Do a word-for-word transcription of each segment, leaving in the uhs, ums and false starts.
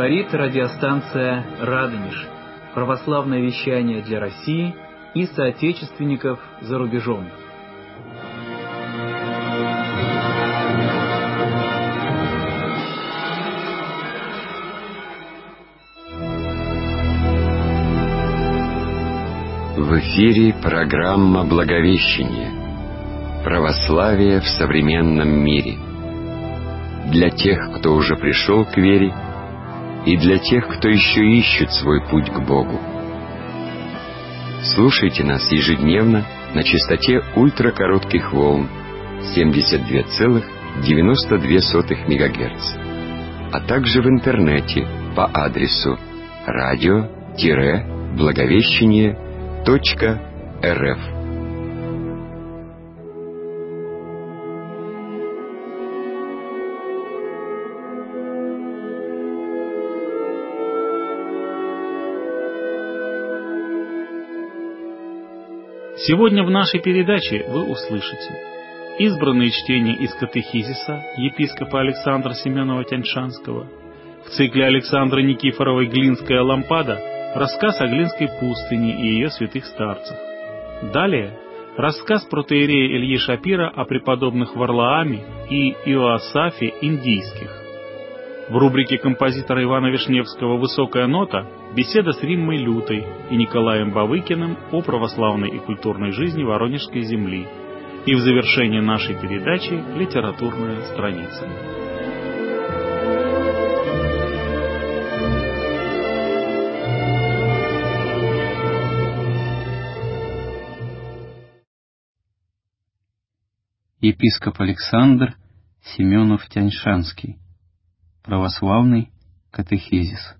Говорит радиостанция «Радонеж». Православное вещание для России и соотечественников за рубежом. В эфире программа «Благовещение. Православие в современном мире». Для тех, кто уже пришел к вере, и для тех, кто еще ищет свой путь к Богу. Слушайте нас ежедневно на частоте ультракоротких волн семьдесят два целых девяносто две сотых мегагерца, а также в интернете по адресу радио-благовещение точка рф. Сегодня в нашей передаче вы услышите избранные чтения из катехизиса епископа Александра Семенова Тяньшанского, в цикле Александра Никифоровой «Глинская лампада» рассказ о Глинской пустыне и ее святых старцах. Далее рассказ протоиерея Ильи Шапира о преподобных Варлааме и Иоасафе Индийских. В рубрике композитора Ивана Вишневского «Высокая нота» беседа с Риммой Лютой и Николаем Бавыкиным о православной и культурной жизни Воронежской земли. И в завершении нашей передачи литературная страница. Епископ Александр Семенов Тяньшанский. Православный катехизис.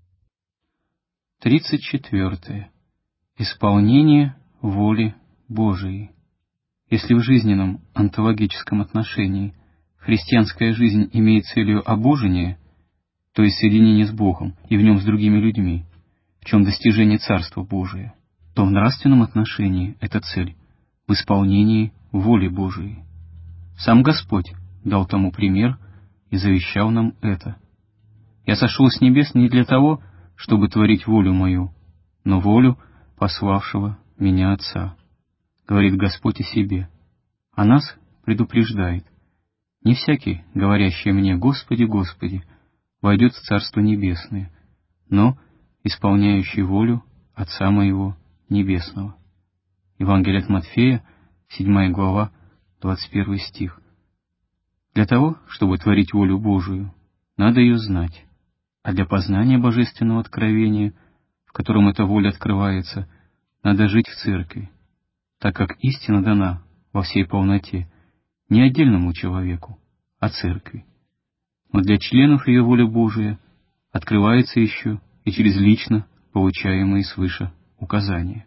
Тридцать четвертое. Исполнение воли Божией. Если в жизненном онтологическом отношении христианская жизнь имеет целью обожения, то есть соединение с Богом и в нем с другими людьми, в чем достижение Царства Божия, то в нравственном отношении эта цель в исполнении воли Божией. Сам Господь дал тому пример и завещал нам это. «Я сошел с небес не для того, чтобы творить волю мою, но волю пославшего меня Отца», говорит Господь о себе, а нас предупреждает: «Не всякий, говорящий мне: Господи, Господи, войдет в Царство Небесное, но исполняющий волю Отца моего Небесного». Евангелие от Матфея, седьмая глава, двадцать первый стих. Для того, чтобы творить волю Божию, надо ее знать, а для познания божественного откровения, в котором эта воля открывается, надо жить в церкви, так как истина дана во всей полноте не отдельному человеку, а церкви. Но для членов ее воля Божия открывается еще и через лично получаемые свыше указания.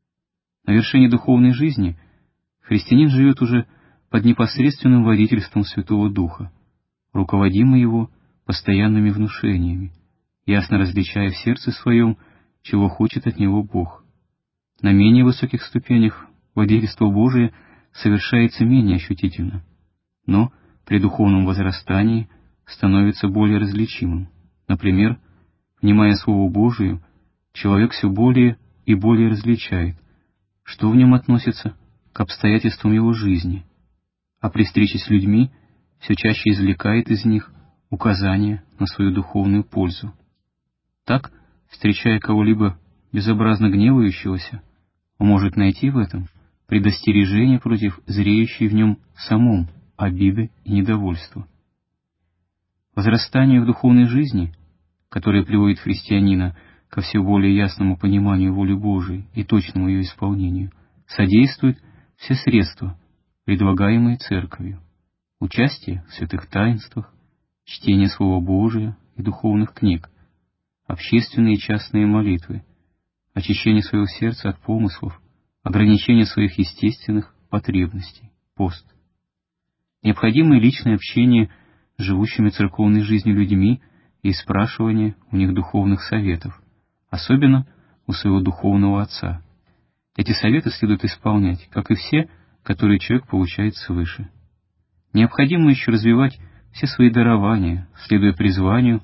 На вершине духовной жизни христианин живет уже под непосредственным водительством Святого Духа, руководимый его постоянными внушениями, ясно различая в сердце своем, чего хочет от него Бог. На менее высоких ступенях водительство Божие совершается менее ощутительно, но при духовном возрастании становится более различимым. Например, внимая Слову Божию, человек все более и более различает, что в нем относится к обстоятельствам его жизни, а при встрече с людьми все чаще извлекает из них указания на свою духовную пользу. Так, встречая кого-либо безобразно гневающегося, он может найти в этом предостережение против зреющей в нем самом обиды и недовольства. Возрастанию в духовной жизни, которое приводит христианина ко все более ясному пониманию воли Божией и точному ее исполнению, содействуют все средства, предлагаемые Церковью: участие в святых таинствах, чтение Слова Божия и духовных книг, общественные и частные молитвы, очищение своего сердца от помыслов, ограничение своих естественных потребностей, пост. Необходимое личное общение с живущими церковной жизнью людьми и спрашивание у них духовных советов, особенно у своего духовного отца. Эти советы следует исполнять, как и все, которые человек получает свыше. Необходимо еще развивать все свои дарования, следуя призванию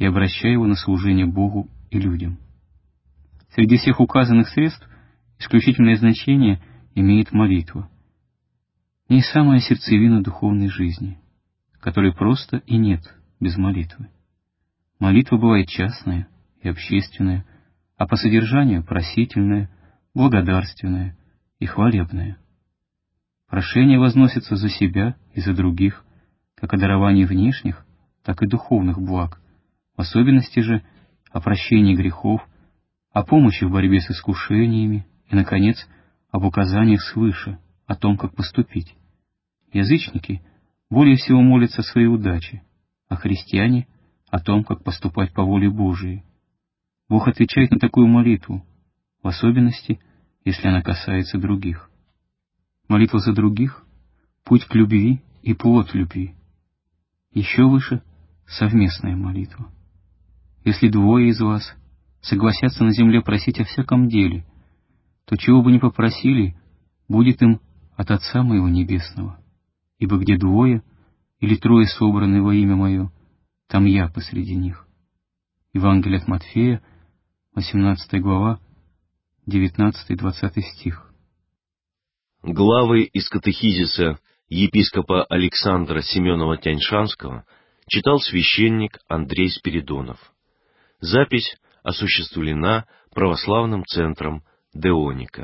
и обращая его на служение Богу и людям. Среди всех указанных средств исключительное значение имеет молитва. В ней самая сердцевина духовной жизни, которой просто и нет без молитвы. Молитва бывает частная и общественная, а по содержанию просительная, благодарственная и хвалебная. Прошение возносится за себя и за других, как о даровании внешних, так и духовных благ, в особенности же о прощении грехов, о помощи в борьбе с искушениями и, наконец, об указаниях свыше, о том, как поступить. Язычники более всего молятся о своей удаче, а христиане — о том, как поступать по воле Божией. Бог отвечает на такую молитву, в особенности, если она касается других. Молитва за других — путь к любви и плод любви. Еще выше — совместная молитва. Если двое из вас согласятся на земле просить о всяком деле, то чего бы ни попросили, будет им от Отца Моего Небесного. Ибо где двое или трое собраны во имя Мое, там Я посреди них. Евангелие от Матфея, восемнадцатая глава, девятнадцатый-двадцатый стих. Главы из катехизиса епископа Александра Семенова-Тяньшанского читал священник Андрей Спиридонов. Запись осуществлена православным центром Деоника.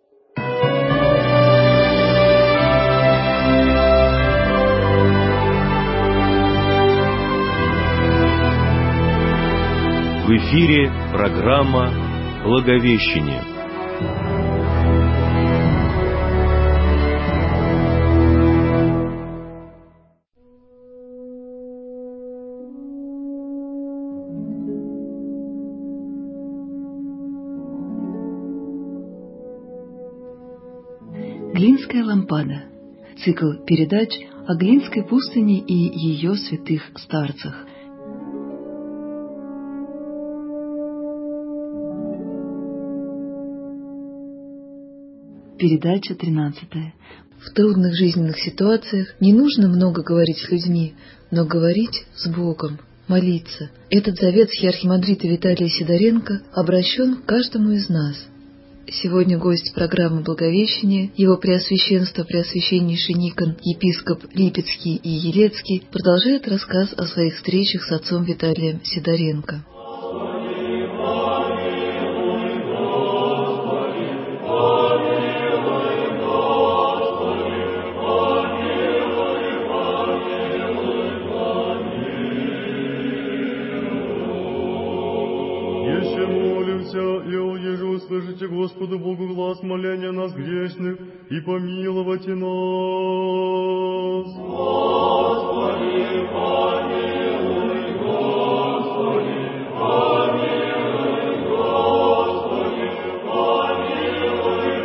В эфире программа «Благовещение». Глинская лампада. Цикл передач о Глинской пустыне и ее святых старцах. Передача тринадцатая. В трудных жизненных ситуациях не нужно много говорить с людьми, но говорить с Богом, молиться. Этот завет архимандрита Виталия Сидоренко обращен к каждому из нас. Сегодня гость программы «Благовещение», его Преосвященство Преосвященнейший Никон, епископ Липецкий и Елецкий, продолжает рассказ о своих встречах с отцом Виталием Сидоренко. Слышите Господу Богу глаз моления нас грешных, и помиловайте нас. Господи, помилуй, Господи, помилуй, Господи, помилуй,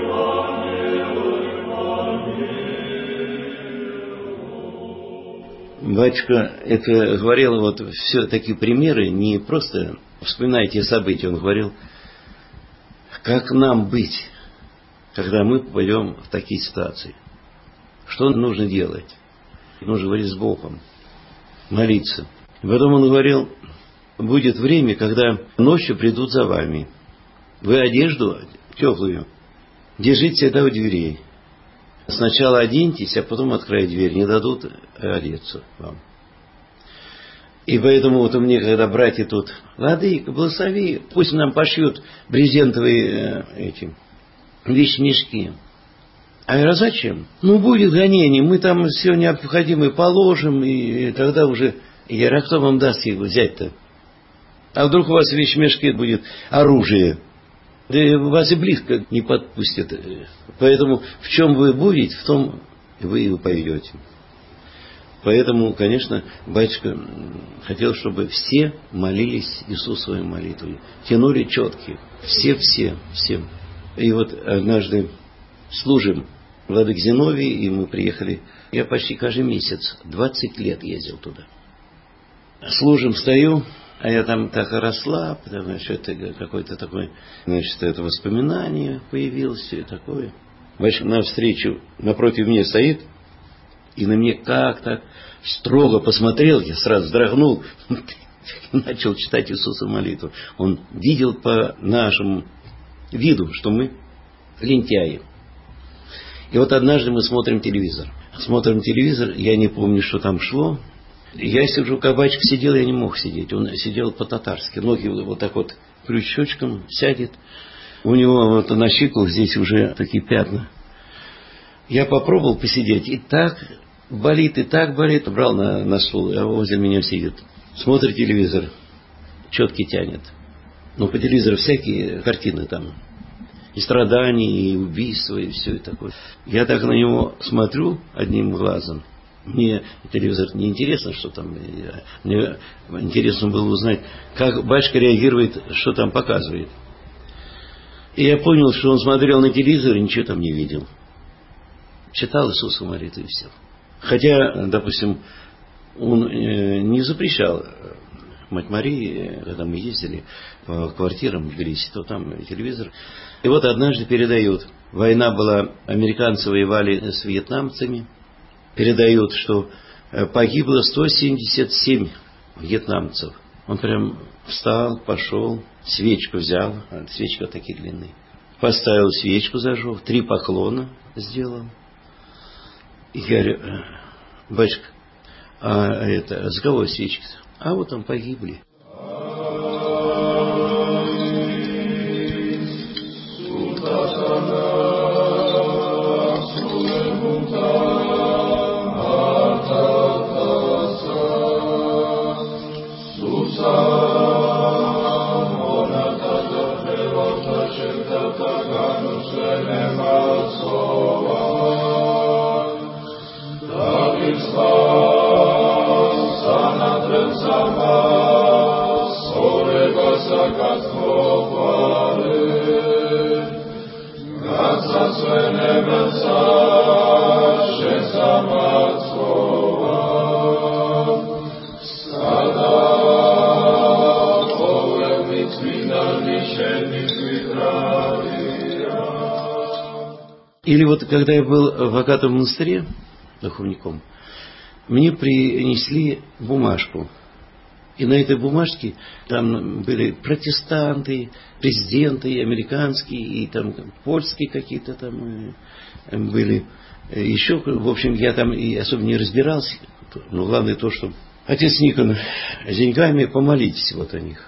помилуй, помилуй. Батюшка это говорил, вот все такие примеры, не просто вспоминайте события, он говорил, как нам быть, когда мы попадем в такие ситуации? Что нужно делать? Нужно говорить с Богом, молиться. Потом он говорил, будет время, когда ночью придут за вами. Вы одежду теплую держите всегда у дверей. Сначала оденьтесь, а потом откройте дверь. Не дадут одеться вам. И поэтому вот у меня, когда братья тут, владыка, благослови, пусть нам пошьют брезентовые э, эти вещмешки. А я говорю, зачем? Ну, будет гонение, мы там все необходимое положим, и, и тогда уже... Я говорю, а кто вам даст их взять-то? А вдруг у вас в вещмешке будет оружие? Да вас и близко не подпустят. Поэтому в чем вы будете, в том вы его поведете. Поэтому, конечно, батюшка хотел, чтобы все молились Иисусовой молитвой. Тянули четкие. Все-все, всем. И вот однажды служим владык Зиновий, и мы приехали. Я почти каждый месяц, двадцать лет ездил туда. Служим, стою, а я там так росла, потому что это какое-то такое, значит, это воспоминание появилось, все такое. Батюшка навстречу напротив меня стоит, и на меня как-то строго посмотрел, я сразу вздрогнул. начал читать Иисусу молитву. Он видел по нашему виду, что мы лентяи. И вот однажды мы смотрим телевизор. Смотрим телевизор, я не помню, что там шло. Я сижу, кабачик сидел, я не мог сидеть. Он сидел по-татарски. Ноги вот так вот крючочком сядет. У него вот на щеку здесь уже такие пятна. Я попробовал посидеть. И так болит, и так болит. Брал на, на стул, а возле меня сидит. Смотрит телевизор. Четкий тянет. Но по телевизору всякие картины там. И страдания, и убийства, и все это такое. Я так на него смотрю одним глазом. Мне телевизор не интересно, что там. Мне интересно было узнать, как батюшка реагирует, что там показывает. И я понял, что он смотрел на телевизор и ничего там не видел. Читал Иисусу молитву и все. Хотя, допустим, он не запрещал Мать Марии, когда мы ездили по квартирам в Тбилиси, то там телевизор. И вот однажды передают, война была, американцы воевали с вьетнамцами, передают, что погибло сто семьдесят семь вьетнамцев. Он прям встал, пошел, свечку взял, свечка такие длинные, поставил свечку, зажег, три поклона сделал. И я говорю: батюшка, а это, с кого свечки-то? А вот там погибли. Или вот когда я был в Агатовом монастыре духовником, мне принесли бумажку. И на этой бумажке там были протестанты, президенты американские, и там польские какие-то там были. Еще, в общем, я там и особо не разбирался. Но главное то, что отец Никон, с деньгами помолитесь вот о них.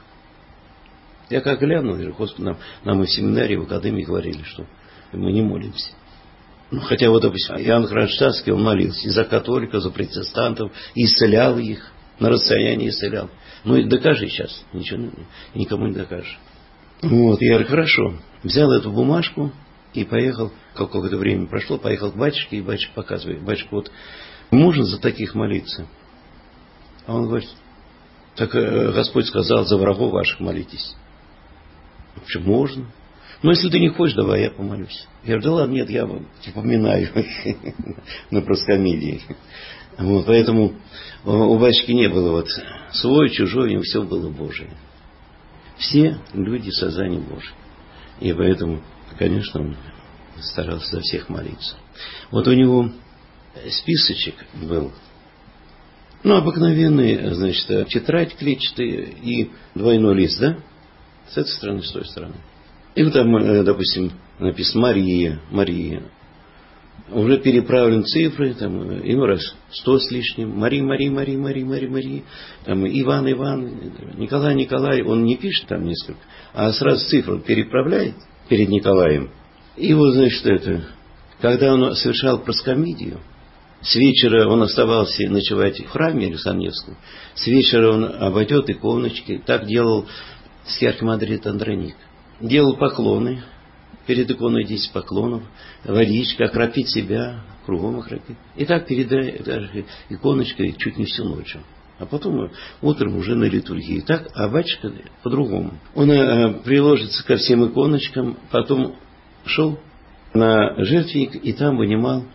Я как глянул, Господи, нам, нам и в семинарии, в академии говорили, что мы не молимся. Ну, хотя вот, допустим, Иоанн Кронштадтский, он молился и за католиков, за протестантов, и исцелял их, на расстоянии исцелял. Ну и докажи сейчас, ничего никому не докажешь. Вот, я говорю, хорошо. Взял эту бумажку и поехал, какое-то время прошло, поехал к батюшке, и батюшка показывает: батюшка, вот можно за таких молиться? А он говорит: так Господь сказал, за врагов ваших молитесь. В общем, можно. Но если ты не хочешь, давай я помолюсь. Я говорю: да ладно, нет, я вам поминаю на проскомидии. Вот, поэтому у батюшки не было вот свой, чужой, у него все было Божие. Все люди создания Божие. И поэтому, конечно, он старался за всех молиться. Вот у него списочек был. Ну, обыкновенный, значит, тетрадь клетчатая и двойной лист, да? С этой стороны, с той стороны. И вот там, допустим, написано Мария, Мария. Уже переправлены цифры, там, иной раз сто с лишним. Мария, Мария, Мария, Мария, Мария, Мария. Там, Иван, Иван, Николай, Николай. Он не пишет там несколько, а сразу цифру переправляет перед Николаем. И вот, значит, это, когда он совершал проскомидию, с вечера он оставался ночевать в храме Александровском, с вечера он обойдет иконочки. Так делал архимандрит Андроник. Делал поклоны. Перед иконой десять поклонов. Водичка, окропить себя, кругом окропить. И так перед иконочкой чуть не всю ночь. А потом утром уже на литургии. Так, а батюшка по-другому. Он э, приложится ко всем иконочкам, потом шел на жертвенник и там вынимал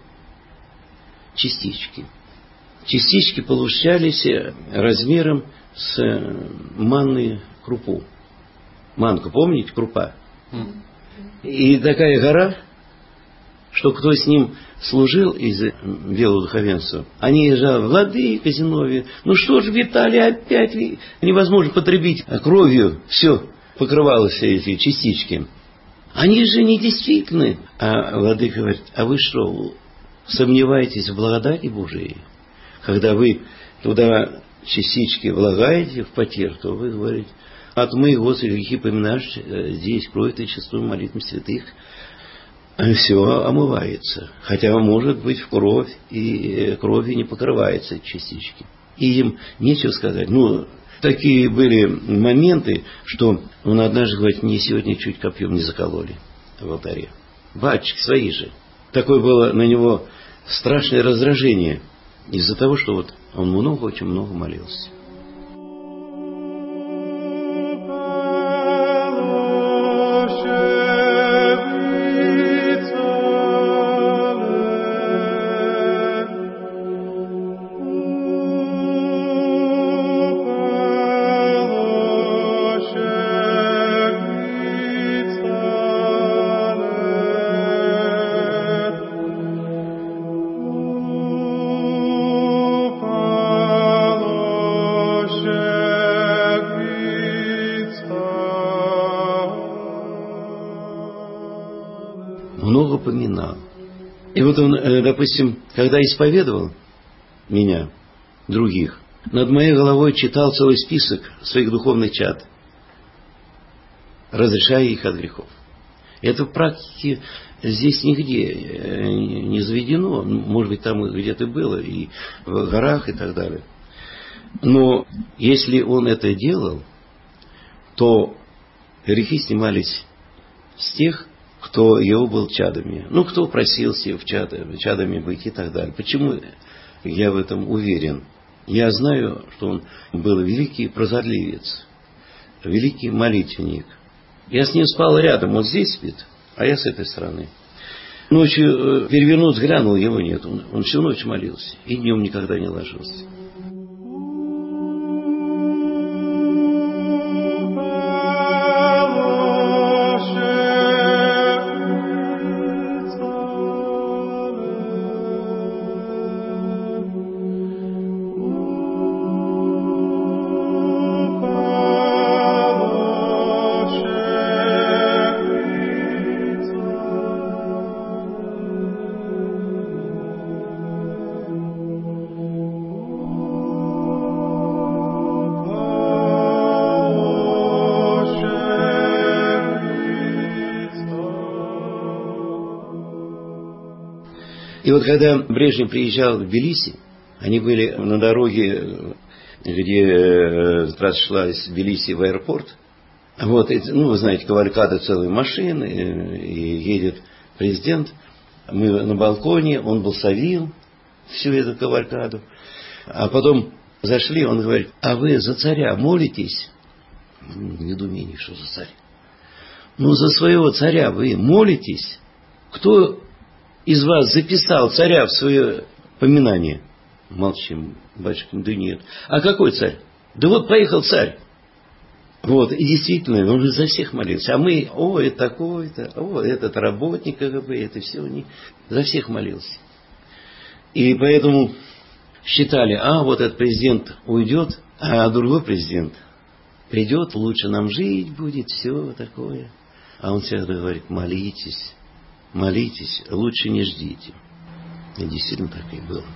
частички. Частички получались размером с манную крупу. Манку, помните, крупа? И такая гора, что кто с ним служил из белого духовенства, они же, владыка Зиновий, ну что ж, Виталий, опять невозможно потребить кровью, все, покрывало все эти частички. Они же не действительны. А владыка говорит, а вы что, сомневаетесь в благодати Божией? Когда вы туда частички влагаете в потер, то вы говорите, отмой, Господи, грехи поминаешь, здесь кровь и чистую молитву святых, все омывается. Хотя, может быть, в кровь, и кровью не покрывается частички. И им нечего сказать. Ну, такие были моменты, что он однажды говорит, мне сегодня чуть копьем не закололи в алтаре. Батюшки свои же. Такое было на него страшное раздражение из-за того, что вот он много, очень много молился. Много поминал. И вот он, допустим, когда исповедовал меня, других, над моей головой читал целый список своих духовных чад, разрешая их от грехов. Это в практике здесь нигде не заведено. Может быть, там где-то было, и в горах, и так далее. Но если он это делал, то грехи снимались с тех, кто его был чадами. Ну, кто просился в чад, чадами быть и так далее. Почему я в этом уверен? Я знаю, что он был великий прозорливец, великий молитвенник. Я с ним спал рядом, он здесь спит, а я с этой стороны. Ночью перевернуться глянул, его нет. Он, он всю ночь молился и днем никогда не ложился. И вот когда Брежнев приезжал в Тбилиси, они были на дороге, где трасса шла из Тбилиси в аэропорт. Вот, ну, вы знаете, кавалькада целой машины, и едет президент. Мы на балконе, он благословил всю эту кавалькаду. А потом зашли, он говорит, а вы за царя молитесь? Недоумение, что за царь? Ну, за своего царя вы молитесь? Кто из вас записал царя в свое поминание? Молчим, батюшка, да нет. А какой царь? Да вот поехал царь. Вот, и действительно, он же за всех молился. А мы, о, это такой-то, о, этот работник КГБ, это все, не... за всех молился. И поэтому считали, а вот этот президент уйдет, а другой президент придет, лучше нам жить будет, все такое. А он всегда говорит, молитесь. Молитесь, лучше не ждите. И действительно так и было.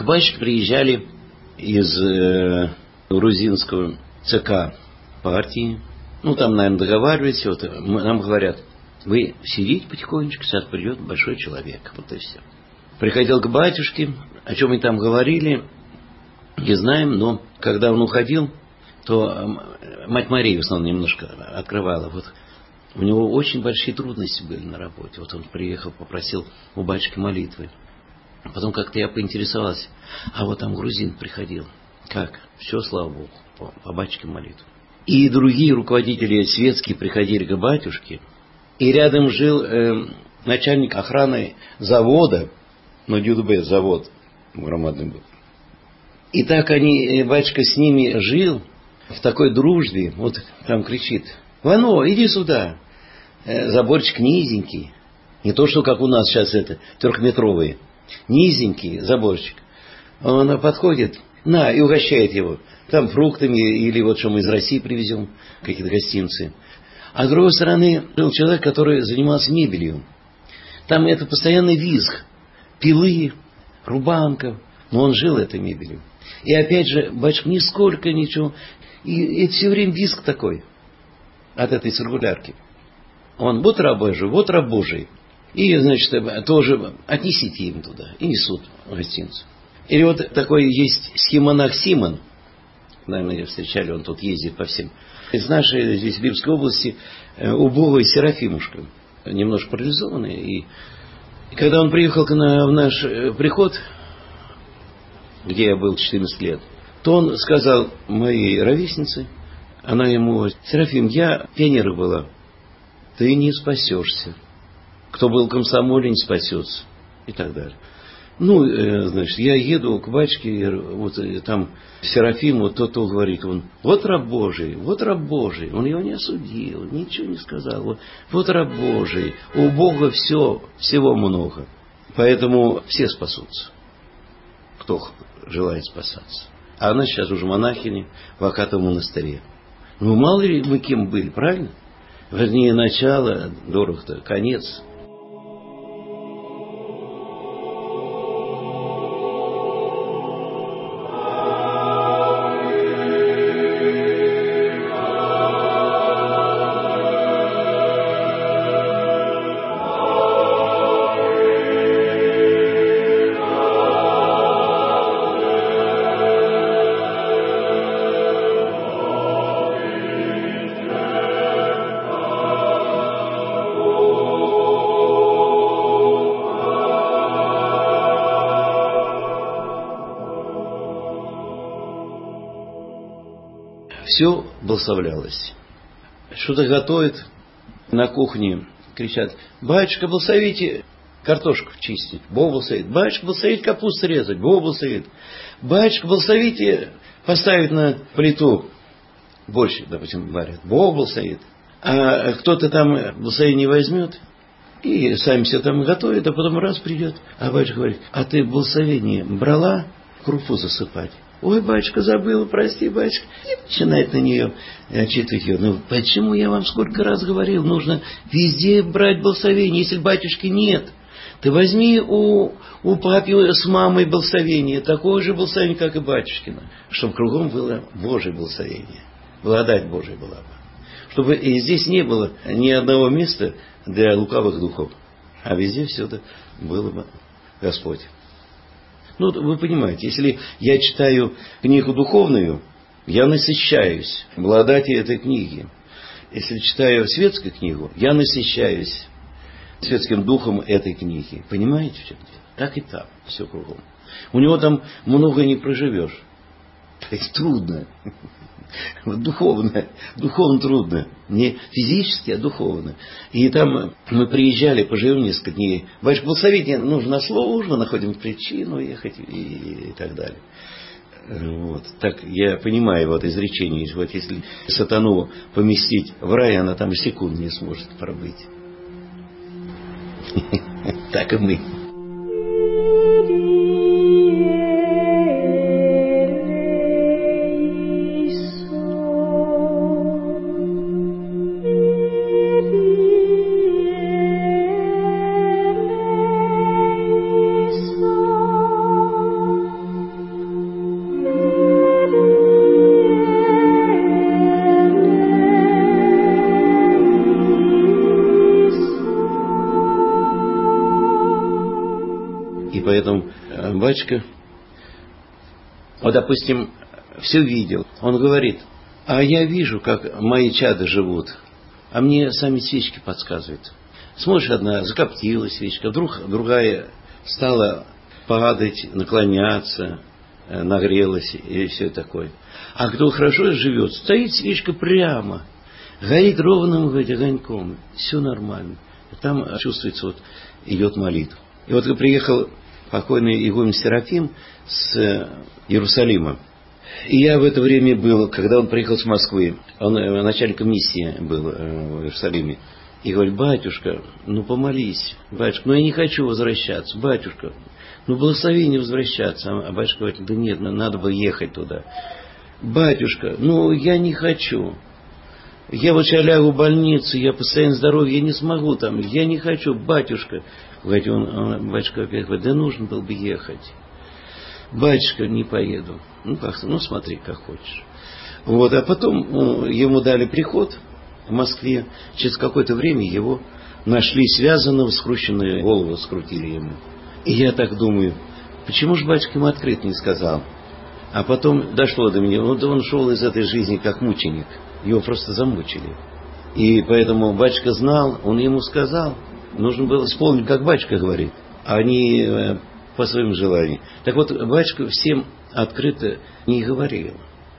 батюшки приезжали из э, грузинского ЦК партии. Ну, там, наверное, договаривались. Вот, нам говорят, вы сидите потихонечку, сейчас придет большой человек. Вот и все. Приходил к батюшке, о чем мы там говорили, не знаем, но когда он уходил, то мать Мария в основном немножко открывала. Вот у него очень большие трудности были на работе. Вот он приехал, попросил у батюшки молитвы. Потом как-то я поинтересовался, а вот там грузин приходил. Как? Все, слава Богу, по, по батюшке молитву. И другие руководители светские приходили к батюшке. И рядом жил э, начальник охраны завода, ну, ДЮДБ завод громадный был. И так они, батюшка с ними жил в такой дружбе. Вот там кричит, Вано, иди сюда. Э, заборчик низенький. Не то, что как у нас сейчас это, трехметровые. Низенький заборчик. Он подходит, на, и угощает его. Там фруктами или вот что мы из России привезем, какие-то гостинцы. А с другой стороны был человек, который занимался мебелью. Там это постоянный визг. Пилы, рубанков. Но он жил этой мебелью. И опять же, батюшка, нисколько ничего. И это все время визг такой. От этой циркулярки. Он, вот раб Божий, вот раб Божий. И, значит, тоже отнесите им туда. И несут гостинцу. Или вот такой есть схемонах Симон. Наверное, встречали, он тут ездит по всем. Из нашей здесь Липской области убогой Серафимушка. Немножко парализованный. И, и когда он приехал на, в наш приход, где я был четырнадцать лет, то он сказал моей ровеснице, она ему, Серафим, я пионером была, ты не спасешься. Кто был в комсомоле, не спасется. И так далее. Ну, э, значит, я еду к батюшке, вот там Серафим, вот тот, кто говорит, он, вот раб Божий, вот раб Божий. Он его не осудил, ничего не сказал. Вот, вот раб Божий, у Бога все, всего много. Поэтому все спасутся, кто желает спасаться. А она сейчас уже монахиня в Акатовом монастыре. Ну, мало ли мы кем были, правильно? Вернее, начало, дорого-то, конец. Все благословлялось. Что-то готовят на кухне, кричат, батюшка, благословите картошку чистить, Бог благословит. Батюшка, благословите капусту резать, Бог благословит. Батюшка, благословите поставить на плиту борщ, допустим, варят, Бог благословит. А кто-то там благословение возьмет и сами все там готовят, а потом раз придет, а батюшка говорит, а ты благословение брала крупу засыпать? Ой, батюшка, забыла, прости, батюшка. И начинает на нее отчитывать ее. Ну, почему я вам сколько раз говорил, нужно везде брать благословение. Если батюшки нет, ты возьми у, у папы с мамой благословение, такое же благословение, как и батюшкино, чтобы кругом было Божие благословение. Благодать Божия была бы. Чтобы и здесь не было ни одного места для лукавых духов, а везде все это было бы Господь. Ну, вы понимаете, если я читаю книгу духовную, я насыщаюсь благодати этой книги. Если читаю светскую книгу, я насыщаюсь светским духом этой книги. Понимаете, в чем дело? Так и так, все кругом. У него там много не проживешь. Это трудно. Духовно. Духовно трудно. Не физически, а духовно. И там мы приезжали, поживем несколько дней. Батюшка, благословите, нужно службу, находим причину ехать и, и, и так далее. Вот. Так я понимаю вот изречение. Вот если сатану поместить в рай, она там секунд не сможет пробыть. Так и мы. поэтому батюшка, вот, допустим, все видел. Он говорит: а я вижу, как мои чады живут, а мне сами свечки подсказывают. Смотришь, одна закоптилась свечка, вдруг другая стала падать, наклоняться, нагрелась и все такое. А кто хорошо живет, стоит свечка прямо, горит ровным огоньком, все нормально. Там чувствуется, вот идет молитва. И вот приехал покойный игумен Серафим с Иерусалима. И я в это время был, когда он приехал с Москвы, он начальником миссии был в Иерусалиме. И говорит: батюшка, ну помолись, батюшка, ну я не хочу возвращаться, батюшка, ну благослови не возвращаться. А батюшка говорит: да нет, надо бы ехать туда. Батюшка, ну я не хочу. Я вот сейчас лягу в больницу, я постоянно здоровье, я не смогу там, я не хочу, батюшка. Говорит, он, он, батюшка опять говорит: да нужно было бы ехать. Батюшка, не поеду. Ну как-то, ну смотри, как хочешь. Вот, а потом ну, ему дали приход в Москве. Через какое-то время его нашли связанного, скрученную голову скрутили ему. И я так думаю, почему же батюшка ему открыто не сказал? А потом дошло до меня, он, он шел из этой жизни как мученик. Его просто замучили. И поэтому батюшка знал, он ему сказал. Нужно было исполнить, как батюшка говорит, а не по своим желаниям. Так вот, батюшка всем открыто не говорил.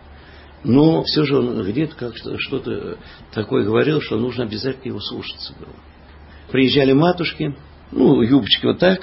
Но все же он где-то как что-то такое говорил, что нужно обязательно его слушаться было. Приезжали матушки, ну, юбочки вот так,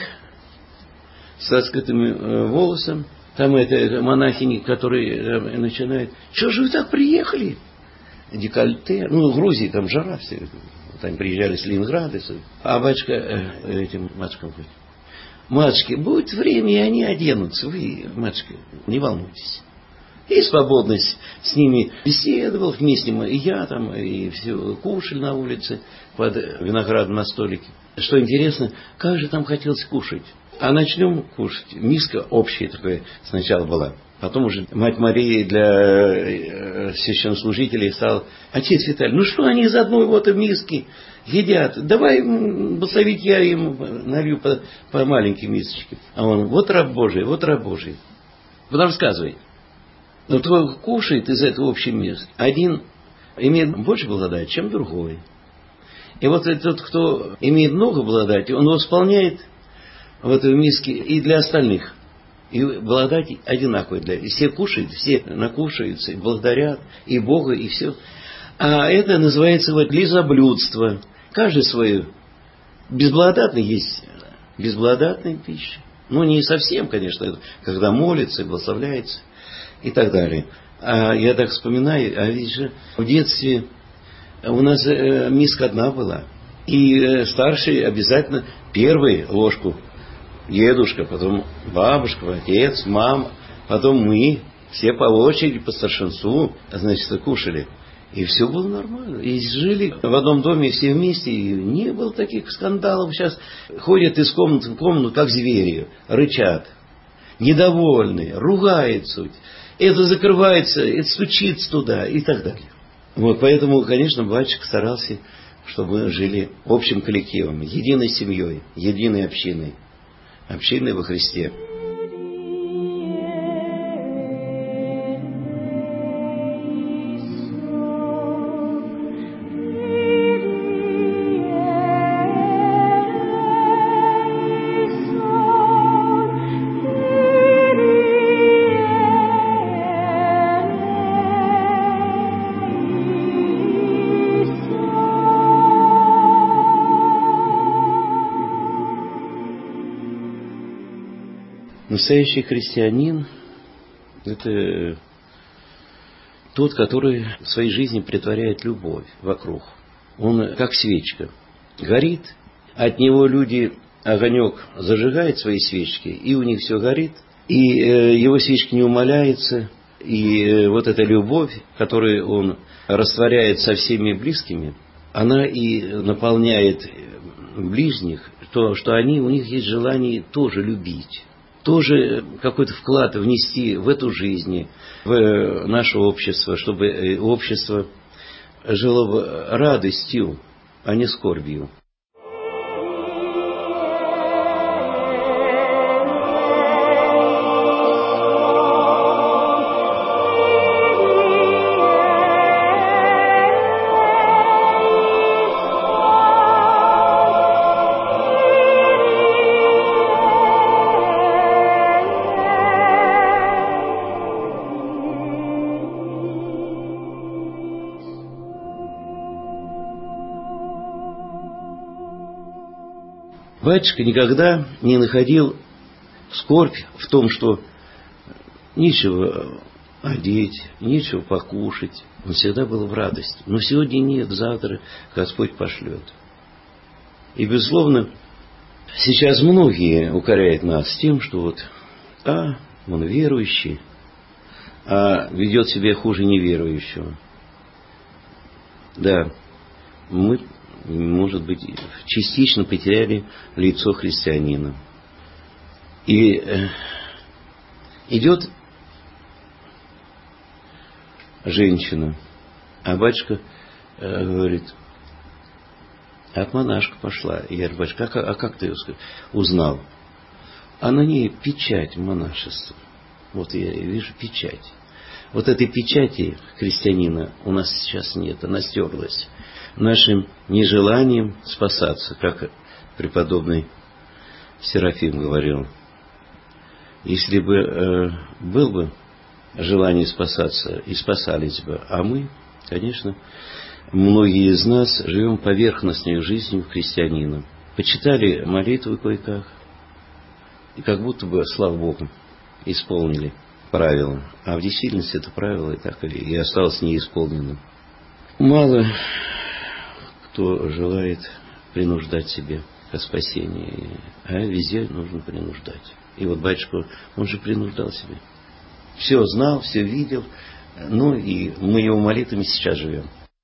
с раскрытыми волосами. Там это монахини, которые начинают: что же вы так приехали? Декольте, ну, в Грузии там жара все. Вот они приезжали с Ленинграда. А батюшка э, этим матушкам говорит: матушки, будет время, и они оденутся. Вы, матушка, не волнуйтесь. И свободно с ними беседовал, вместе мы, и я там, и все кушали на улице под виноградом на столике. Что интересно, как же там хотелось кушать. А начнем кушать. Миска общая такая сначала была. Потом уже мать Мария для священнослужителей стала: отец Виталий, ну что они из одной вот миски едят? Давай, благословить, я им налью по, по маленькой мисочке. А он: вот раб Божий, вот раб Божий. Потом рассказывает. Но кто кушает из этого общего места, один имеет больше благодати, чем другой. И вот тот, кто имеет много благодати, он восполняет в этой миске и для остальных. И благодать одинаковая для. И все кушают, все накушаются, и благодарят и Бога, и все. А это называется вот лизоблюдство. Каждый свою. Безблагодатный есть безблагодатная пища. Ну, не совсем, конечно, когда молится, благословляется и так далее. А я так вспоминаю, а ведь же в детстве у нас миска одна была. И старший обязательно первую ложку. Дедушка, потом бабушка, отец, мама, потом мы, все по очереди, по старшинству, значит, кушали. И все было нормально. И жили в одном доме все вместе, и не было таких скандалов. Сейчас ходят из комнаты в комнату, как звери, рычат, недовольны, ругаются. Это закрывается, это стучится туда и так далее. Вот, поэтому, конечно, батюшка старался, чтобы мы жили общим коллективом, единой семьей, единой общиной. Общины во Христе. Настоящий христианин – это тот, который в своей жизни претворяет любовь вокруг. Он как свечка. Горит, от него люди, огонек зажигает свои свечки, и у них все горит, и его свечки не умаляются, и вот эта любовь, которую он растворяет со всеми близкими, она и наполняет ближних, то, что они, у них есть желание тоже любить. Тоже какой-то вклад внести в эту жизнь, в наше общество, чтобы общество жило радостью, а не скорбью. Батюшка никогда не находил скорбь в том, что нечего одеть, нечего покушать. Он всегда был в радости. Но сегодня нет, завтра Господь пошлет. И, безусловно, сейчас многие укоряют нас тем, что вот, а, он верующий, а ведет себя хуже неверующего. Да, мы, может быть, частично потеряли лицо христианина. И э, идет женщина, а батюшка э, говорит, а монашка пошла. И я говорю, батюшка, а, а как ты ее узнал? А на ней печать монашества. Вот я вижу печать. Вот этой печати христианина у нас сейчас нет, она стерлась. Нашим нежеланием спасаться, как преподобный Серафим говорил. Если бы э, был бы желание спасаться, и спасались бы, а мы, конечно, многие из нас живем поверхностной жизнью христианина. Почитали молитвы кое-как, и как будто бы, слава Богу, исполнили правила. А в действительности это правило и так и осталось неисполненным. Мало кто желает принуждать себя к спасению, а везде нужно принуждать. И вот батюшка, он же принуждал себя. Все знал, все видел, ну и мы его молитвами сейчас живем.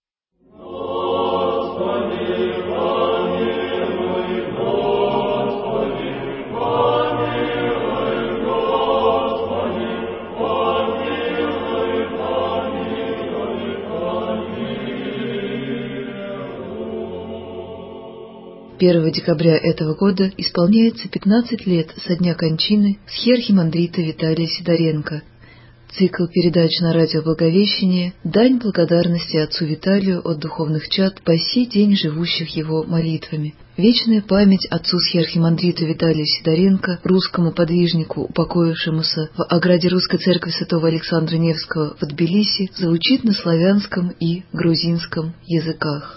первого декабря этого года исполняется пятнадцать лет со дня кончины схиархимандрита Виталия Сидоренко. Цикл передач на радио Благовещение – дань благодарности отцу Виталию от духовных чад, по сей день живущих его молитвами. Вечная память отцу схиархимандриту Виталию Сидоренко, русскому подвижнику, упокоившемуся в ограде Русской церкви святого Александра Невского в Тбилиси, звучит на славянском и грузинском языках.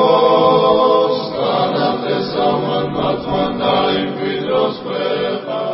Matman, Matman, Daim, Vidos, Prepa.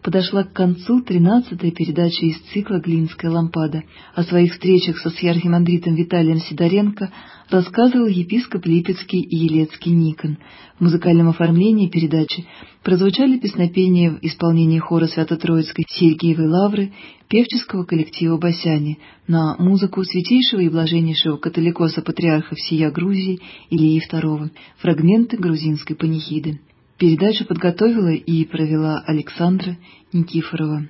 подошла к концу тринадцатая передача из цикла «Глинская лампада». О своих встречах со схиархимандритом Виталием Сидоренко рассказывал епископ Липецкий и Елецкий Никон. В музыкальном оформлении передачи прозвучали песнопения в исполнении хора Свято-Троицкой Сергиевой Лавры, певческого коллектива «Басяне» на музыку святейшего и блаженнейшего католикоса-патриарха всея Грузии Илии второго, фрагменты грузинской панихиды. Передачу подготовила и провела Александра Никифорова.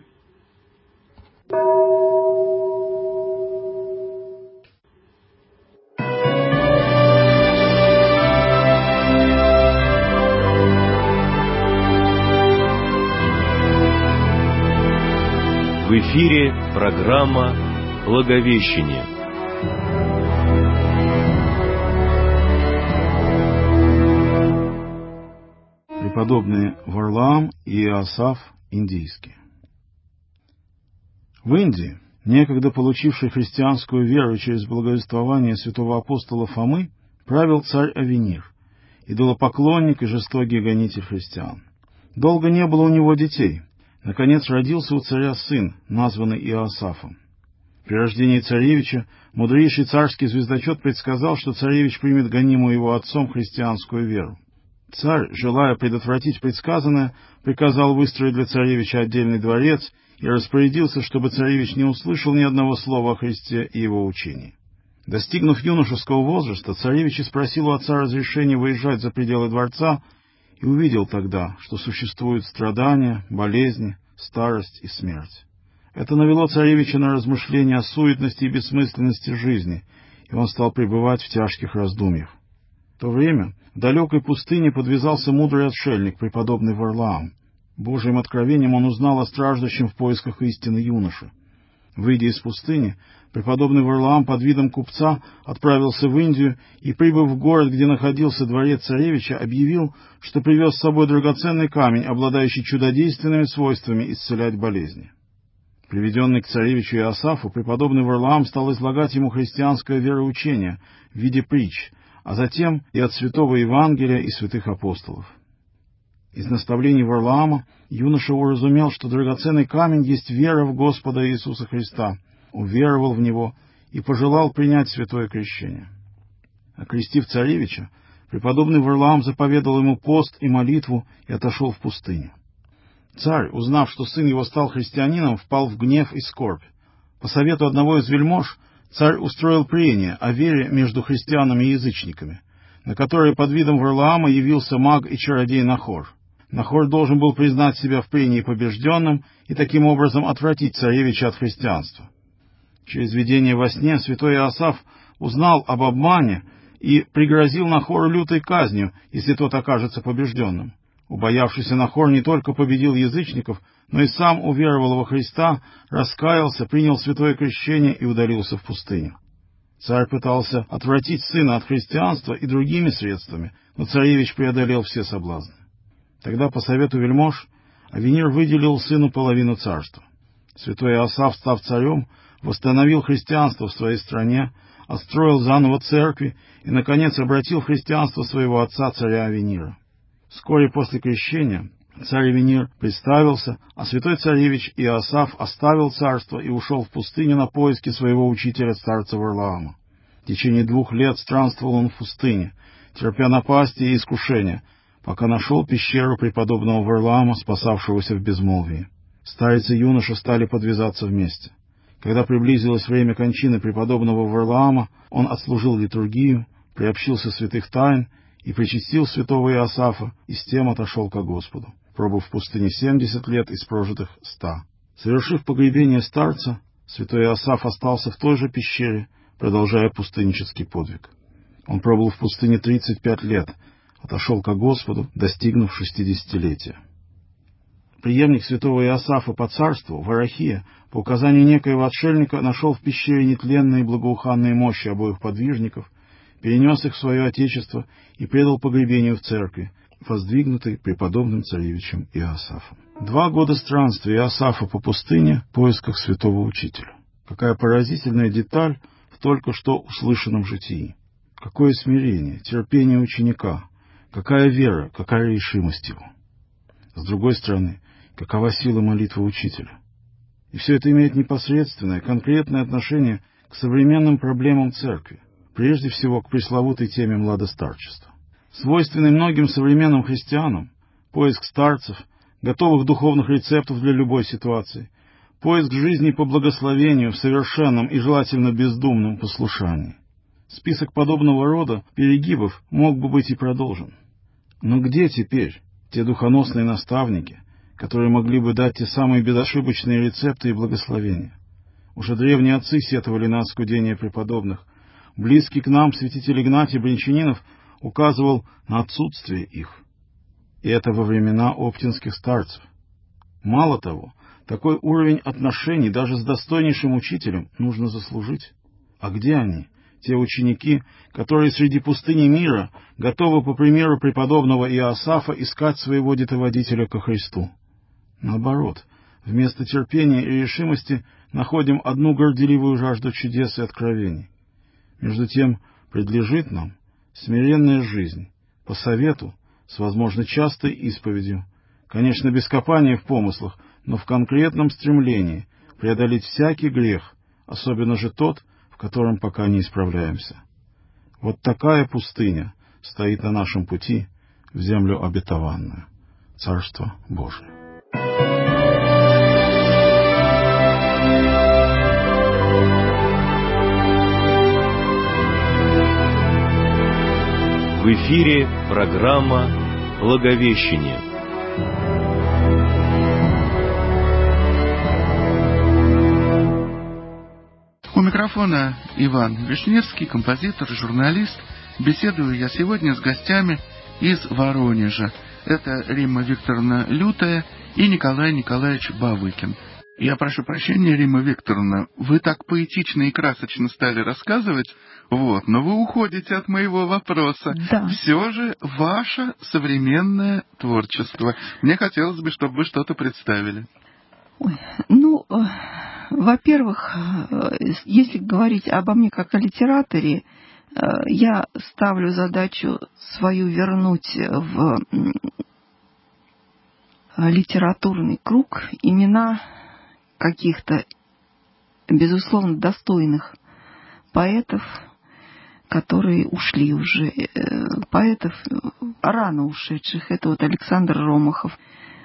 В эфире программа «Благовещение». Преподобные Варлаам и Иосаф индийские. В Индии, некогда получивший христианскую веру через благовествование святого апостола Фомы, правил царь Авенир, идолопоклонник и жестокий гонитель христиан. Долго не было у него детей. Наконец родился у царя сын, названный Иосафом. При рождении царевича мудрейший царский звездочет предсказал, что царевич примет гонимую его отцом христианскую веру. Царь, желая предотвратить предсказанное, приказал выстроить для царевича отдельный дворец и распорядился, чтобы царевич не услышал ни одного слова о Христе и его учении. Достигнув юношеского возраста, царевич спросил у отца разрешения выезжать за пределы дворца и увидел тогда, что существуют страдания, болезни, старость и смерть. Это навело царевича на размышления о суетности и бессмысленности жизни, и он стал пребывать в тяжких раздумьях. В то время в далекой пустыне подвязался мудрый отшельник, преподобный Варлаам. Божьим откровением он узнал о страждущем в поисках истины юноше. Выйдя из пустыни, преподобный Варлаам под видом купца отправился в Индию и, прибыв в город, где находился дворец царевича, объявил, что привез с собой драгоценный камень, обладающий чудодейственными свойствами исцелять болезни. Приведенный к царевичу Иосафу, преподобный Варлаам стал излагать ему христианское вероучение в виде притч, а затем и от святого Евангелия и святых апостолов. Из наставлений Варлаама юноша уразумел, что драгоценный камень есть вера в Господа Иисуса Христа, уверовал в Него и пожелал принять святое крещение. Окрестив царевича, преподобный Варлаам заповедал ему пост и молитву и отошел в пустыню. Царь, узнав, что сын его стал христианином, впал в гнев и скорбь. По совету одного из вельмож царь устроил прение о вере между христианами и язычниками, на которое под видом Варлаама явился маг и чародей Нахор. Нахор должен был признать себя в прении побежденным и таким образом отвратить царевича от христианства. Через видение во сне святой Иосаф узнал об обмане и пригрозил Нахору лютой казнью, если тот окажется побежденным. Убоявшийся Нахор не только победил язычников, но и сам уверовал во Христа, раскаялся, принял святое крещение и удалился в пустыню. Царь пытался отвратить сына от христианства и другими средствами, но царевич преодолел все соблазны. Тогда, по совету вельмож, Авенир выделил сыну половину царства. Святой Иосаф, став царем, восстановил христианство в своей стране, отстроил заново церкви и, наконец, обратил в христианство своего отца, царя Авенира. Вскоре после крещения царь Авенир представился, а святой царевич Иосаф оставил царство и ушел в пустыню на поиски своего учителя, старца Варлаама. В течение двух лет странствовал он в пустыне, терпя напасти и искушения, пока нашел пещеру преподобного Варлаама, спасавшегося в безмолвии. Старец и юноша стали подвязаться вместе. Когда приблизилось время кончины преподобного Варлаама, он отслужил литургию, приобщился святых тайн и причастил святого Иосафа, и с тем отошел ко Господу, пробыв в пустыне семьдесят лет из прожитых ста. Совершив погребение старца, святой Иосаф остался в той же пещере, продолжая пустыннический подвиг. Он пробыл в пустыне тридцать пять лет, отошел ко Господу, достигнув шестидесятилетия. Преемник святого Иосафа по царству, Варахия, по указанию некоего отшельника, нашел в пещере нетленные благоуханные мощи обоих подвижников, перенес их в свое отечество и предал погребению в церкви, воздвигнутой преподобным царевичем Иосафом. Два года странствия Иосафа по пустыне в поисках святого учителя. Какая поразительная деталь в только что услышанном житии. Какое смирение, терпение ученика, какая вера, какая решимость его. С другой стороны, какова сила молитвы учителя. И все это имеет непосредственное, конкретное отношение к современным проблемам церкви, прежде всего к пресловутой теме младостарчества. Свойственный многим современным христианам поиск старцев, готовых духовных рецептов для любой ситуации, поиск жизни по благословению в совершенном и желательно бездумном послушании. Список подобного рода перегибов мог бы быть и продолжен. Но где теперь те духоносные наставники, которые могли бы дать те самые безошибочные рецепты и благословения? Уже древние отцы сетовали на оскудение преподобных. Близкий к нам святитель Игнатий Брянчанинов указывал на отсутствие их. И это во времена оптинских старцев. Мало того, такой уровень отношений даже с достойнейшим учителем нужно заслужить. А где они, те ученики, которые среди пустыни мира готовы, по примеру преподобного Иосафа, искать своего детоводителя ко Христу? Наоборот, вместо терпения и решимости находим одну горделивую жажду чудес и откровений. Между тем, предлежит нам смиренная жизнь, по совету, с, возможно, частой исповедью, конечно, без копания в помыслах, но в конкретном стремлении преодолеть всякий грех, особенно же тот, в котором пока не исправляемся. Вот такая пустыня стоит на нашем пути в землю обетованную, Царство Божие. В эфире программа «Благовещение». У микрофона Иван Вишневский, композитор, журналист. Беседую я сегодня с гостями из Воронежа. Это Римма Викторовна Лютая и Николай Николаевич Бавыкин. Я прошу прощения, Римма Викторовна, вы так поэтично и красочно стали рассказывать, вот, но вы уходите от моего вопроса. Да. Все же ваше современное творчество. Мне хотелось бы, чтобы вы что-то представили. Ой, ну, э, во-первых, э, если говорить обо мне как о литераторе, э, я ставлю задачу свою вернуть в э, литературный круг имена каких-то, безусловно, достойных поэтов, которые ушли уже, поэтов рано ушедших. Это вот Александр Ромахов,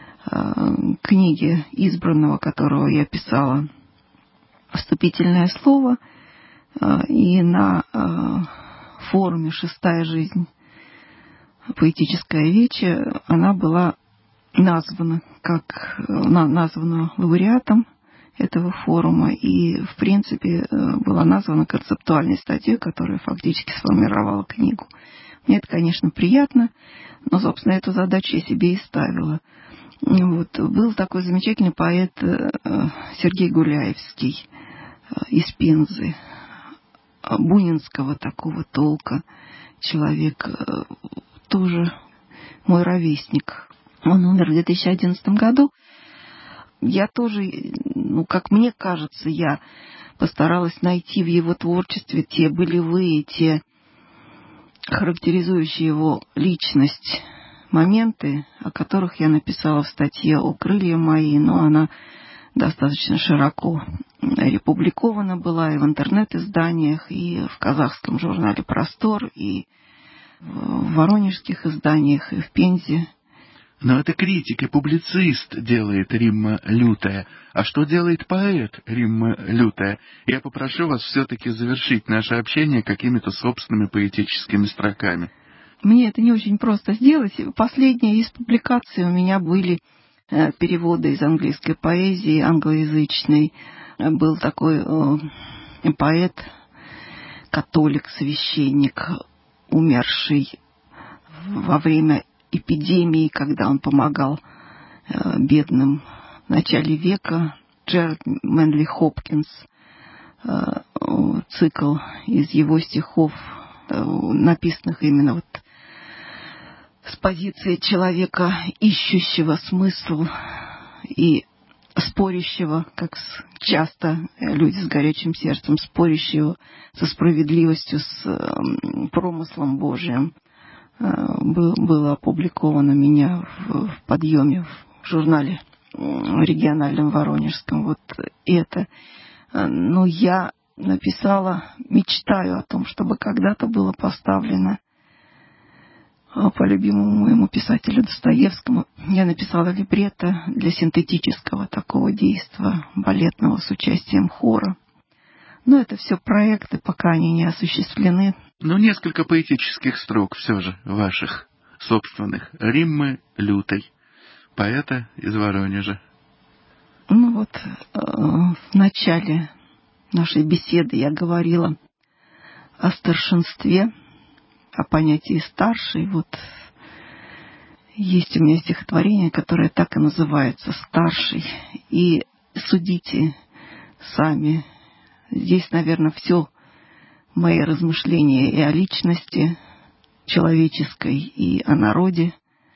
книги избранного, которого я писала вступительное слово, и на форуме «Шестая жизнь. Поэтическая вече» она была названа как названа лауреатом этого форума и, в принципе, была названа концептуальной статьей, которая фактически сформировала книгу. Мне это, конечно, приятно, но, собственно, эту задачу я себе и ставила. Вот. Был такой замечательный поэт Сергей Гуляевский из Пензы, бунинского такого толка, человек, тоже мой ровесник. Он умер в две тысячи одиннадцатом году. Я тоже, ну, как мне кажется, я постаралась найти в его творчестве те болевые, те характеризующие его личность моменты, о которых я написала в статье «О крылья мои», но она достаточно широко опубликована была и в интернет-изданиях, и в казахском журнале «Простор», и в воронежских изданиях, и в Пензе. Но это критик и публицист делает Римма Лютая. А что делает поэт Римма Лютая? Я попрошу вас все-таки завершить наше общение какими-то собственными поэтическими строками. Мне это не очень просто сделать. Последние из публикаций у меня были переводы из английской поэзии, англоязычной. Был такой э, поэт, католик, священник, умерший во время эпидемии, когда он помогал э, бедным в начале века, Джерард Мэнли Хопкинс, э, цикл из его стихов, э, написанных именно вот с позиции человека, ищущего смысл и спорящего, как часто люди с горячим сердцем, спорящего со справедливостью, с э, промыслом Божиим. Было опубликовано меня в подъеме в журнале региональном Воронежском. Вот это. Но я написала, мечтаю о том, чтобы когда-то было поставлено по любимому моему писателю Достоевскому. Я написала либретто для синтетического такого действа, балетного, с участием хора. Но это все проекты, пока они не осуществлены. Но несколько поэтических строк все же ваших собственных. Риммы Лютой, поэта из Воронежа. Ну вот, э, в начале нашей беседы я говорила о старшинстве, о понятии «старший». Вот есть у меня стихотворение, которое так и называется «Старший». И судите сами. Здесь, наверное, все мои размышления и о личности человеческой, и о народе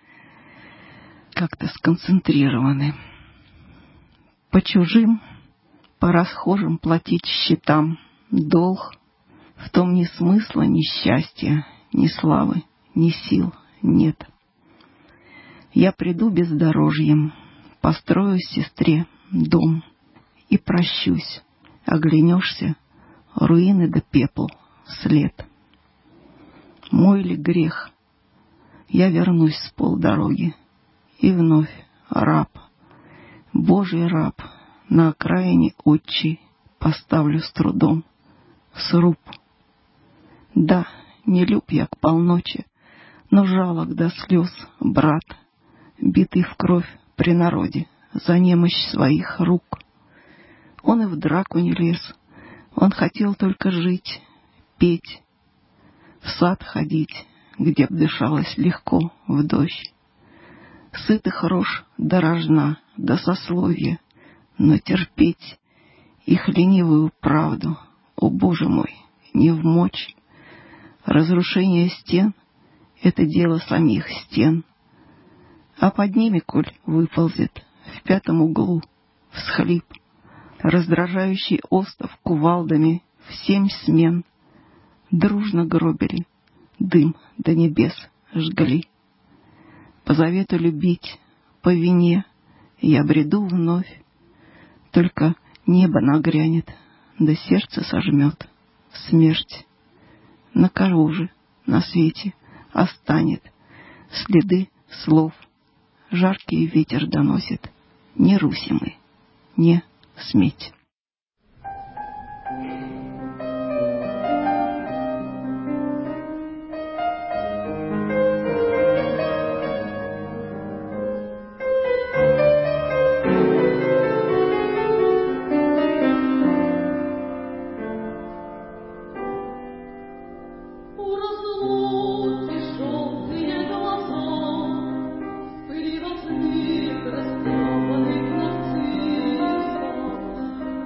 как-то сконцентрированы. По чужим, по расхожим платить счетам долг, в том ни смысла, ни счастья, ни славы, ни сил нет. Я приду бездорожьем, построю сестре дом и прощусь. Оглянешься, руины да пепел след. Мой ли грех? Я вернусь с полдороги, и вновь раб, Божий раб, на окраине отчий поставлю с трудом сруб. Да, не люб я к полночи, но жалок до слез брат, битый в кровь при народе за немощь своих рук. Он и в драку не лез, он хотел только жить, петь, в сад ходить, где б дышалось легко в дождь. Сытых рож до рожна, до сословия, но терпеть их ленивую правду, о Боже мой, не вмочь. Разрушение стен — это дело самих стен, а под ними, коль выползет в пятом углу всхлип, раздражающий остов кувалдами в семь смен, дружно гробили, дым до небес жгли. По завету любить, по вине я бреду вновь, только небо нагрянет, да сердце сожмет смерть. На кого же на свете останет следы слов? Жаркий ветер доносит, не Руси мы, не сметь. Пыли во тьме растрепанных нарциссов,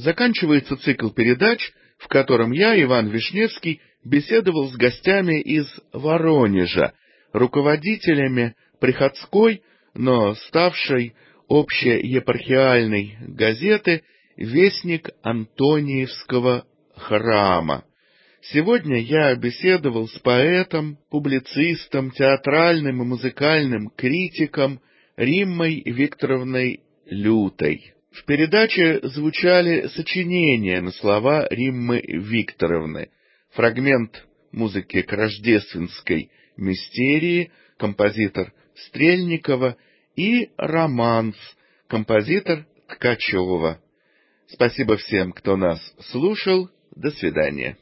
заканчивается цикл передач, в котором я, Иван Вишневский, беседовал с гостями из Воронежа, руководителями приходской, но ставшей общеепархиальной газеты «Вестник Антониевского храма». Сегодня я беседовал с поэтом, публицистом, театральным и музыкальным критиком Риммой Викторовной Лютой. В передаче звучали сочинения на слова Риммы Викторовны, фрагмент музыки к рождественской мистерии, композитор Стрельникова, и романс, композитор Ткачева. Спасибо всем, кто нас слушал. До свидания.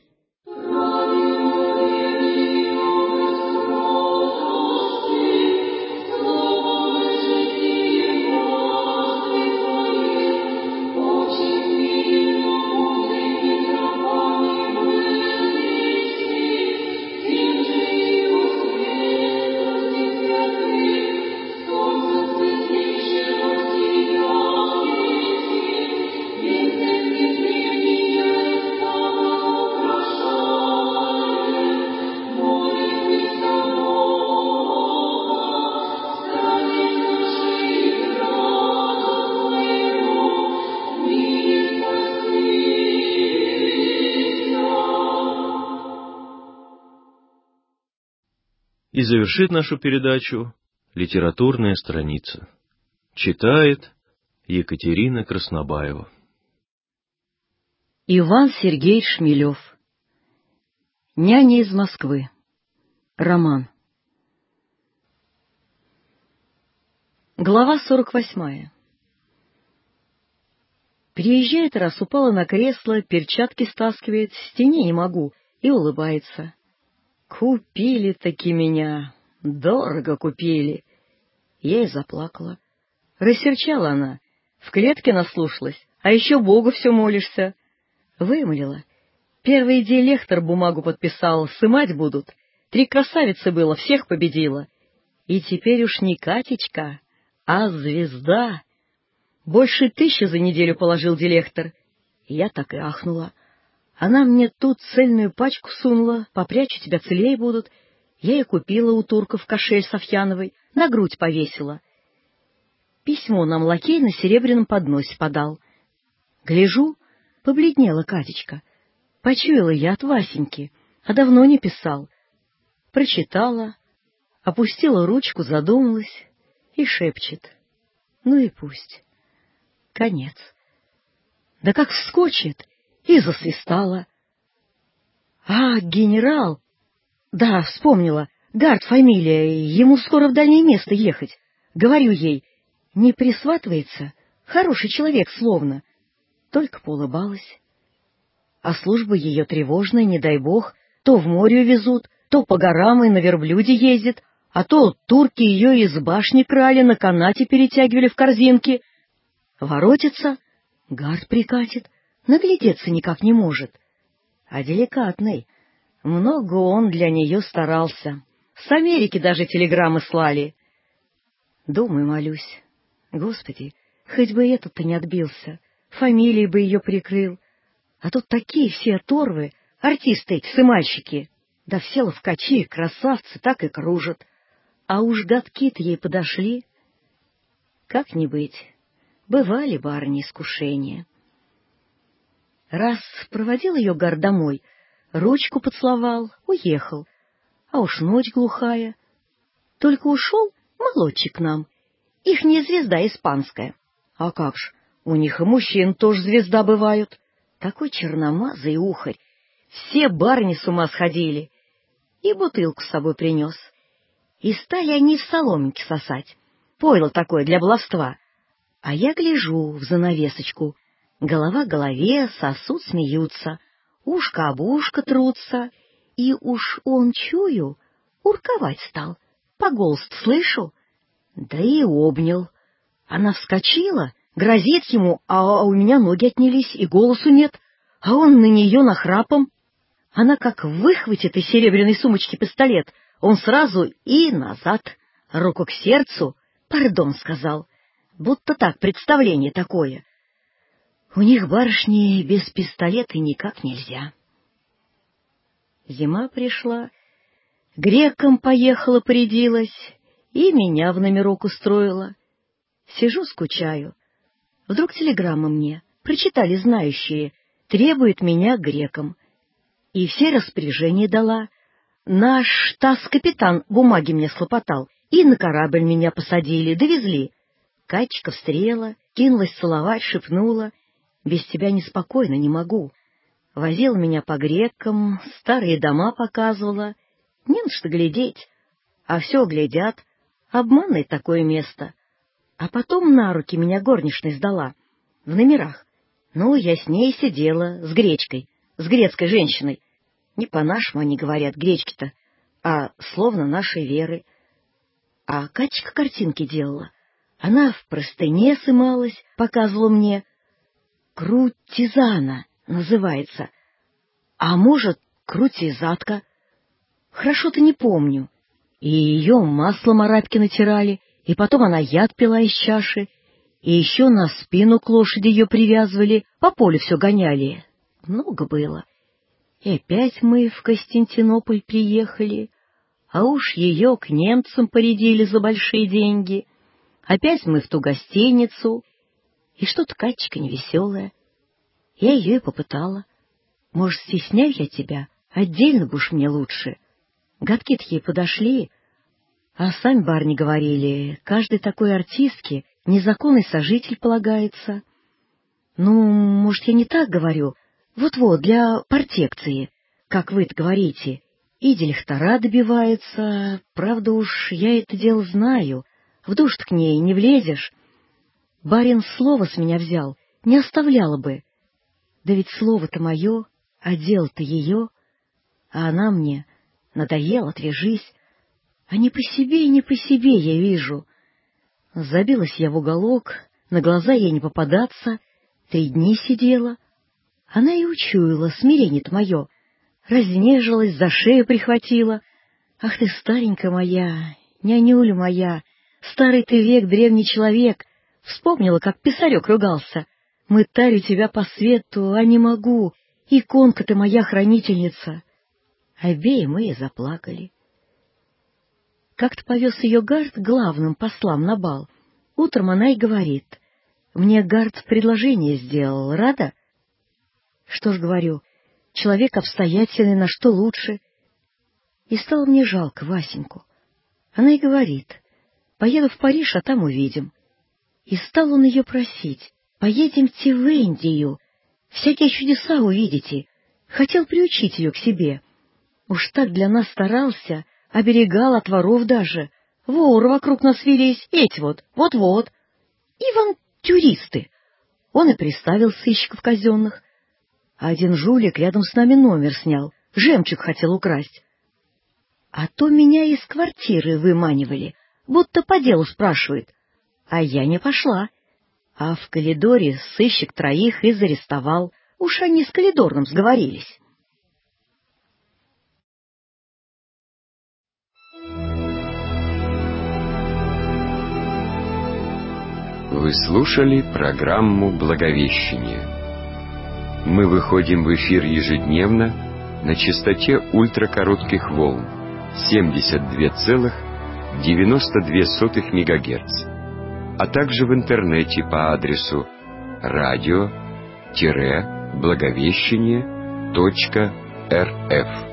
И завершит нашу передачу литературная страница. Читает Екатерина Краснобаева. Иван Сергеевич Шмелев. «Няня из Москвы». Роман. Глава сорок восьмая. Приезжает раз, упала на кресло, перчатки стаскивает, стене не могу, и улыбается. Купили-таки меня, дорого купили. Я и заплакала. Рассерчала она, в клетке наслушалась, а еще Богу все молишься. Вымолила. Первый день лектор бумагу подписал, сымать будут. Три красавицы было, всех победила. И теперь уж не Катечка, а звезда. Больше тысячи за неделю положил директор. Я так и ахнула. Она мне тут цельную пачку сунула, попрячу тебя, целей будут. Я и купила у турков кошель Софьяновой, на грудь повесила. Письмо нам лакей на серебряном подносе подал. Гляжу, побледнела Катечка. Почуяла я от Васеньки, а давно не писал. Прочитала, опустила ручку, задумалась и шепчет. Ну и пусть. Конец. Да как вскочит! И засвистала. А, генерал! Да, вспомнила. Гард фамилия, ему скоро в дальнее место ехать. Говорю ей, не присватывается? Хороший человек словно. Только поулыбалась. А служба ее тревожная, не дай бог, то в море везут, то по горам и на верблюде ездит, а то турки ее из башни крали, на канате перетягивали в корзинки. Воротится, гард прикатит. Наглядеться никак не может. А деликатный. Много он для нее старался. С Америки даже телеграммы слали. Думаю, молюсь. Господи, хоть бы этот-то не отбился. Фамилией бы ее прикрыл. А тут такие все оторвы, артисты эти, сымальщики. Да все ловкачи, красавцы, так и кружат. А уж годки-то ей подошли. Как не быть, бывали барыни искушения. Раз проводил ее Гард домой, ручку поцеловал, уехал. А уж ночь глухая. Только ушел молодчик к нам. Ихняя звезда испанская. А как ж, у них и мужчин тоже звезда бывают. Такой черномазый ухарь. Все барыни с ума сходили. И бутылку с собой принес. И стали они в соломинки сосать. Пойло такое для баловства. А я гляжу в занавесочку. Голова к голове, сосуд смеются, ушко об ушко трутся, и уж он, чую, урковать стал. По голосу слышу. Да и обнял. Она вскочила, грозит ему, а у меня ноги отнялись, и голосу нет, а он на нее нахрапом. Она как выхватит из серебряной сумочки пистолет, он сразу и назад, руку к сердцу, пардон сказал, будто так представление такое. У них, барышни, без пистолета никак нельзя. Зима пришла, грекам поехала, порядилась, и меня в номерок устроила. Сижу, скучаю. Вдруг телеграмма мне, прочитали знающие, требует меня к грекам. И все распоряжения дала. Наш таз-капитан бумаги мне схлопотал, и на корабль меня посадили, довезли. Катечка встрела, кинулась целовать, шепнула: «Без тебя неспокойно, не могу». Возила меня по грекам, старые дома показывала. Не на что глядеть, а все глядят. Обманное такое место. А потом на руки меня горничной сдала, в номерах. Ну, я с ней сидела, с гречкой, с грецкой женщиной. Не по-нашему они говорят, гречки-то, а словно нашей веры. А Катечка картинки делала. Она в простыне сымалась, показывала мне. Крутизана называется. А может, крутизатка. Хорошо-то не помню. И ее маслом арабки натирали, и потом она яд пила из чаши, и еще на спину к лошади ее привязывали, по полю все гоняли. Много было. И опять мы в Константинополь приехали, а уж ее к немцам порядили за большие деньги. Опять мы в ту гостиницу, и что-то Катечка невеселая. Я ее и попытала. Может, стесняю я тебя, отдельно будешь мне лучше. Гадки-то ей подошли, а сами барни говорили, каждой такой артистке незаконный сожитель полагается. Ну, может, я не так говорю, вот-вот, для протекции, как вы-то говорите, и директора добиваются, правда уж я это дело знаю, в душ-то к ней не влезешь. Барин слово с меня взял, не оставляла бы. Да ведь слово-то мое, а дело-то ее, а она мне: надоела, отвяжись. А не по себе и не по себе я вижу. Забилась я в уголок, на глаза ей не попадаться, три дни сидела. Она и учуяла, смирение-то мое, разнежилась, за шею прихватила. Ах ты, старенькая моя, нянюля моя, старый ты век, древний человек, вспомнила, как писарек ругался. Мытарю тебя по свету, а не могу, иконка ты моя хранительница. Обеи мы и заплакали. Как-то повез ее Гард главным послам на бал. Утром она и говорит: мне Гард предложение сделал, рада? Что ж, говорю, человек обстоятельный, на что лучше. И стало мне жалко Васеньку. Она и говорит: поеду в Париж, а там увидим. И стал он ее просить: поедемте в Индию, всякие чудеса увидите. Хотел приучить ее к себе. Уж так для нас старался, оберегал от воров даже. Воры вокруг нас велись, эти вот, вот-вот. И авантюристы. Он и приставил сыщиков казенных. А один жулик рядом с нами номер снял, жемчуг хотел украсть. А то меня из квартиры выманивали, будто по делу спрашивает. А я не пошла. А в коридоре сыщик троих и зарестовал. Уж они с коридорным сговорились. Вы слушали программу «Благовещение». Мы выходим в эфир ежедневно на частоте ультракоротких волн семьдесят два целых девяносто две сотых мегагерц, а также в интернете по адресу радио благовещение точка эр эф.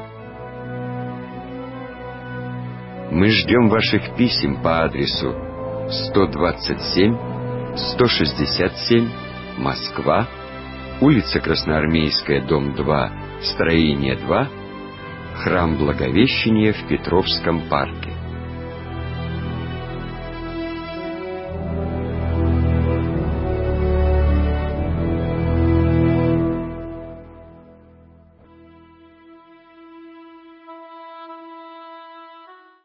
Мы ждем ваших писем по адресу сто двадцать семь сто шестьдесят семь, Москва, улица Красноармейская, дом два, строение два, храм Благовещения в Петровском парке.